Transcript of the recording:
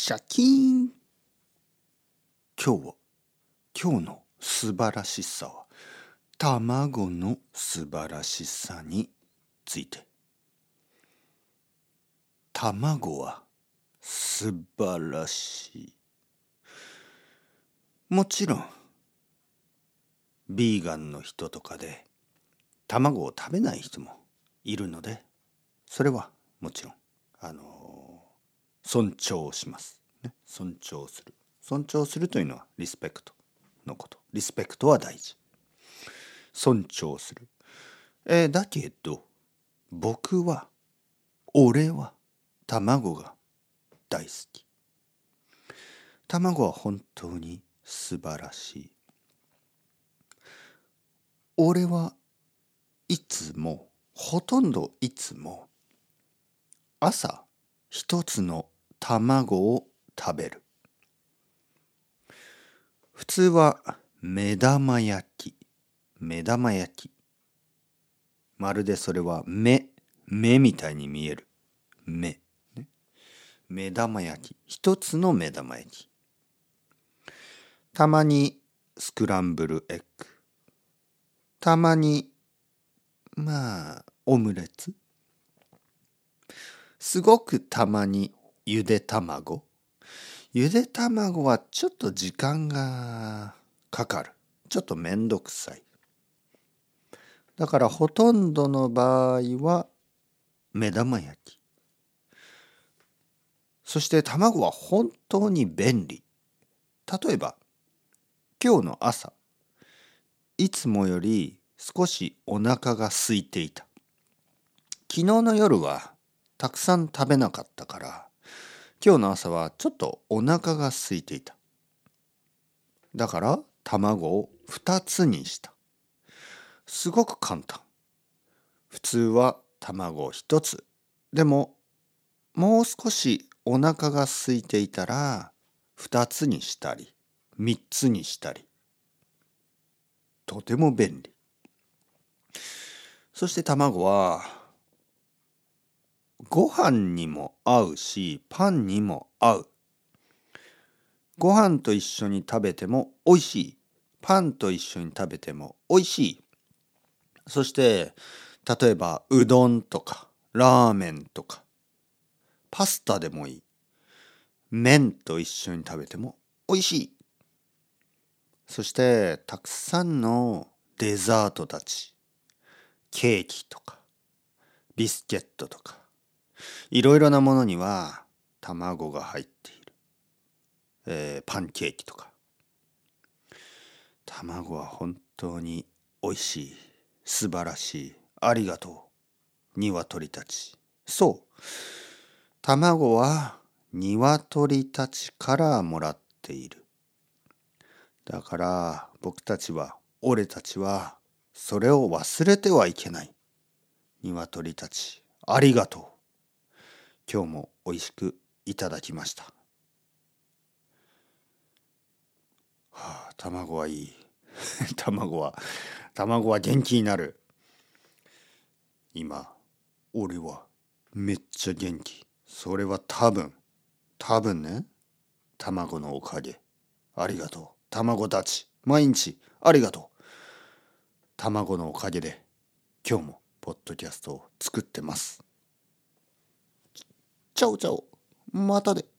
シャキーン。今日の素晴らしさは卵の素晴らしさについて。卵は素晴らしい。もちろんビーガンの人とかで卵を食べない人もいるので、それはもちろん尊重します、ね、尊重するというのはリスペクトのこと。リスペクトは大事。尊重する。だけど俺は卵が大好き。卵は本当に素晴らしい。俺はいつも朝一つの卵を食べる。普通は目玉焼き。まるでそれは目みたいに見える。目玉焼き。一つの目玉焼き。たまにスクランブルエッグ。たまにオムレツ。すごくたまにゆで卵。ゆで卵はちょっと時間がかかる。ちょっとめんどくさい。だからほとんどの場合は目玉焼き。そして卵は本当に便利。例えば今日の朝、いつもより少しお腹が空いていた。昨日の夜はたくさん食べなかったから、今日の朝はちょっとお腹が空いていた。だから卵を2つにした。すごく簡単。普通は卵1つ。でももう少しお腹が空いていたら2つにしたり3つにしたり。とても便利。そして卵はご飯にも合うしパンにも合う。ご飯と一緒に食べてもおいしい。パンと一緒に食べてもおいしい。そして例えばうどんとかラーメンとかパスタでもいい。麺と一緒に食べてもおいしい。そしてたくさんのデザートたち、ケーキとかビスケットとかいろいろなものには卵が入っている。パンケーキとか。卵は本当においしい。素晴らしい。ありがとう。鶏たち。そう。卵は鶏たちからもらっている。だから俺たちはそれを忘れてはいけない。鶏たち、ありがとう。今日もおいしくいただきました。卵はいい。卵は元気になる。今、俺はめっちゃ元気。それは多分ね、卵のおかげ。ありがとう。卵たち、毎日ありがとう。卵のおかげで今日もポッドキャストを作ってます。チャオチャオ。またで。